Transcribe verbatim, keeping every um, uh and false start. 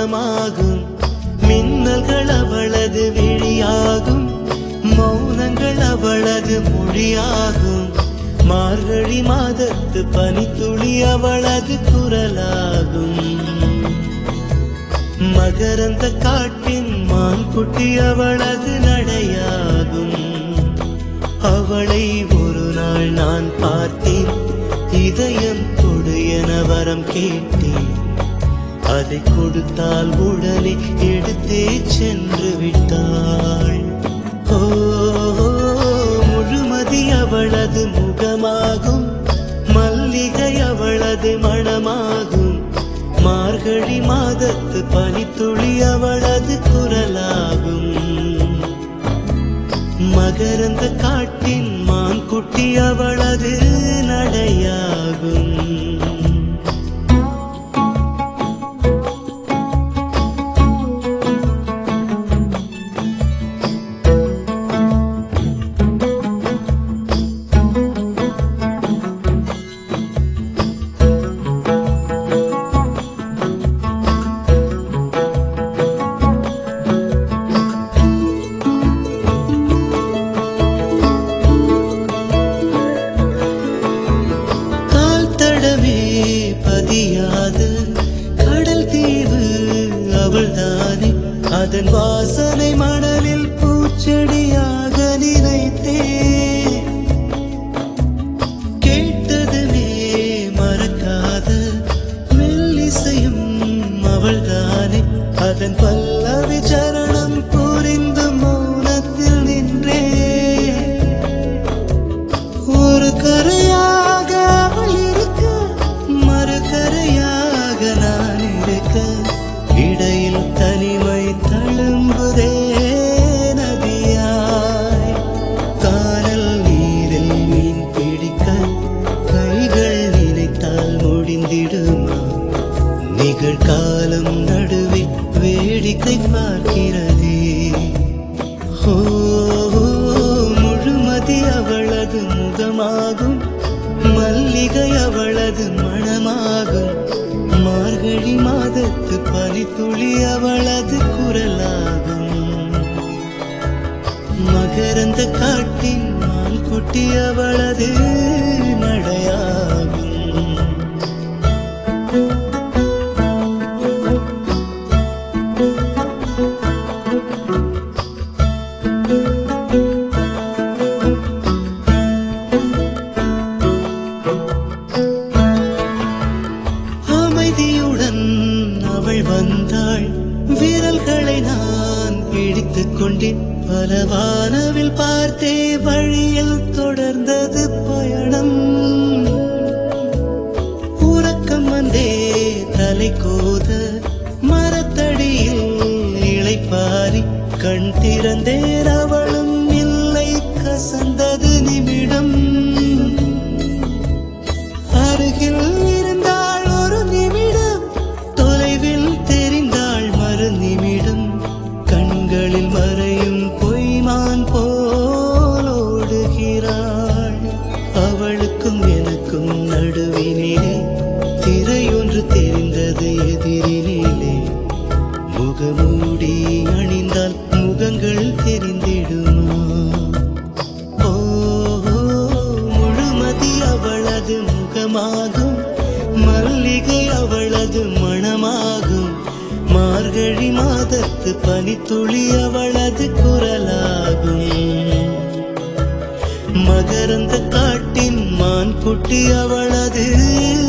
குணமாகும். மின்னல்கள் அவளது விழியாகும், மௌனங்கள் அவளது மொழியாகும். மார்கழி மாதத்து பனித்துளி அவளது குரலாகும். மகரந்த காட்டின் மான்குட்டி அவளது நடையாகும். அவளை ஒரு நாள் நான் பார்த்தேன், இதயம் கொடு என வரம் கேட்டேன். அதை கொடுத்தால் உடனே எடுத்தே சென்று விட்டாள். ஓ, முழுமதி அவளது முகமாகும், மல்லிகை அவளது மணமாகும். மார்கழி மாதத்து பனித்துளி அவளது குரலாகும். மகரந்த காட்டின் மான்குட்டி அவளது நடையாகும். பதியாது கடல் தீவு அவள்தானே, அதன் வாசனை மணலில் பூச்செடியாக நினைத்தே. கேட்டதுமே மறக்காத மெல்லிசையும் அவள்தானே, அதன் பல்லவி சரணம் புரிந்து மௌனத்தில் நின்றே. ஒரு கரையாக அவள் இருக்க, மறுகரையாக நான் இருக்க, இடையில் தனிமை தழும்புதே நதியாய். கானல் நீரில் மீன் பிடிக்க கைகள் நினைத்தால் முடிந்திடுமா? நிகழ்காலம் நடுவே வேடிக்கை பார்க்கிறதே. ஓ, முழுமதி அவளது முகமாகும், மல்லிகை அவளது மணமாகும். மார்கழி மாதத்து பனித்துளி அவளது குரலாகும். மகரந்த காட்டின் மான்குட்டி அவளது நடையாகும். அமைதியுடன் அவள் வந்தாள், விரல்களை நான் பிடித்துக் கொண்டேன். பல வானவில் பார்த்தே வழியில் தொடர்ந்தது பயணம். உறக்கம் வந்தே தலை கோத மரத்தடியில் இளைப்பாரி கண் திறந்தேன், அவளும் இல்லை. கசந்தது நிமிடம். அருகில் இருந்தாள் ஒரு நிமிடம், தொலைவில் தெரிந்தாள் மறு நிமிடம். கண்களில் மறையும் பொய்மான் போல் ஓடுகிறாள். அவளுக்கும் எனக்கும் நடுவினிலே திரையொன்று தெரிந்தது எதிரினிலே. முகமூடி அணிந்தால் முகங்கள் தெரிந்திடுமா? ஓ, முழுமதி அவளது முகமாகும், மல்லிகை அவளது மணமாகும். மார்கழி மாதத்து பனித்துளி அவளது குரலாகும். மகரந்த காட்டின் மான்குட்டி அவளது